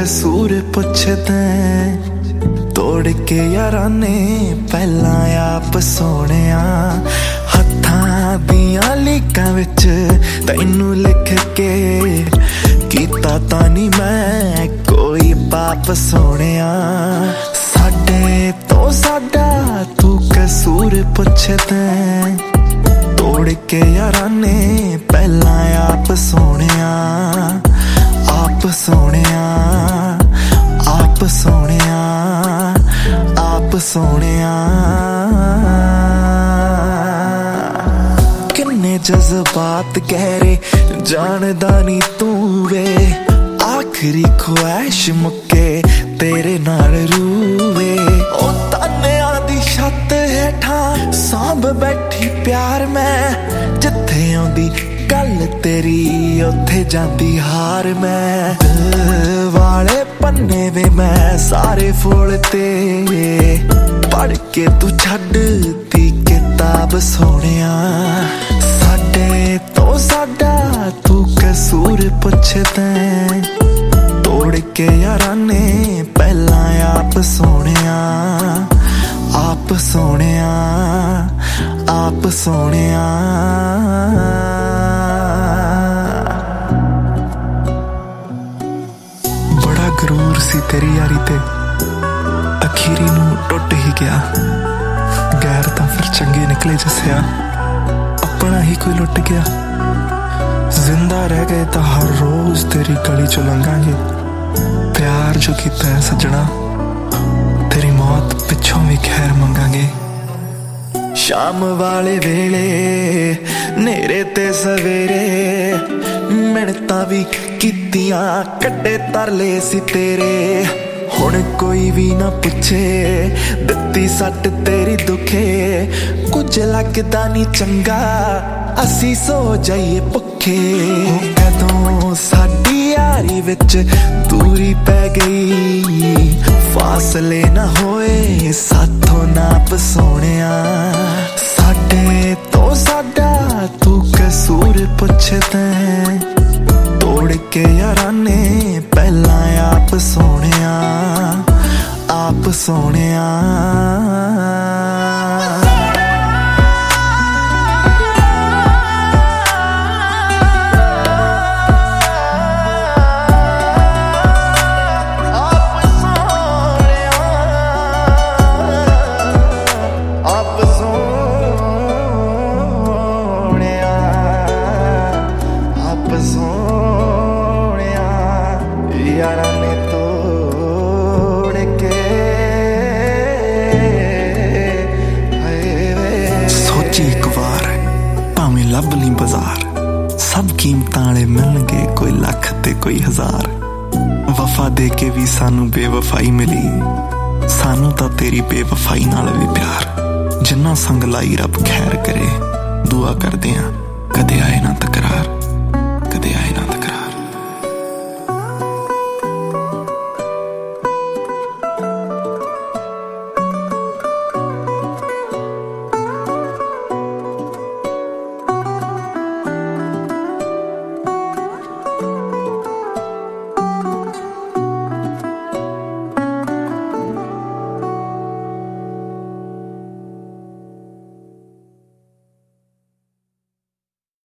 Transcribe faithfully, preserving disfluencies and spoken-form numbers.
कसूर पुछदे तोड़ के यारां ने पहला आप सोहणिया हत्थां दियां लीकां विच तैनू लिख के कीता तां नी मैं कोई पाप सोहणिया साडे तो साडा तू कसूर पुछदे तोड़ के यारां ने पहला आप सोहणिया आप सोहणिया आप सोहणिया आप सोहणिया किन्ने जज्बात गहरे जानदा नी तू वे आखिरी ख्वाहिश मुक्के तेरे नाल रूवे ओ तान्या दी छत हेठा सांभ बैठी प्यार मैं जिथे आउंदी गल तेरी उत्थे जांदी हार मैं दिल वाले पन्ने वे मैं सारे फोड़ते पढ़ के तू छड्ड दी किताब सोहणिया साडे तो साडा तू कसूर पुछदे तोड़ के यारां ने पहला आप सोहणिया आप सोहणिया आप सोहणिया बड़ा गरूर सी तेरी यारी ते अखीरी नू टुट ही गया गैर तां फिर चंगे निकले जसिया अपना ही कोई लुट गया जिंदा रह गए तो हर रोज तेरी गली चो लंघांगे प्यार जो कीता है सजना तेरी मौत पिछों भी खैर मंगांगे शाम वाले वेले नेरे ते सवेरे मिन्नतां भी कीतियां कड्डे तरले सी तेरे हुण कोई भी ना पुछे दित्ती सट तेरी दुखे कुछ लगदा नी चंगा असी सो जाइए भुखे कदों साडी यारी विच दूरी पै गई फासले ना होए साथों नाप सोहणिया साडे तो साडा तू कसूर पुछदे तोड़ के यारां ने पहला आप सोहणिया आप सोहणिया यारां ने तोड़ के सोची एक बार भावें लभ ली बाजार सब कीमतां वाले मिलणगे कोई लख ते कोई हजार वफा दे के भी सानू बेवफाई मिली सानू तां तेरी बेवफाई नाल भी प्यार जिन्ना संग लाई रब खैर करे दुआ करदे आं कदे आए ना तकरार कदे आए ना तकरार।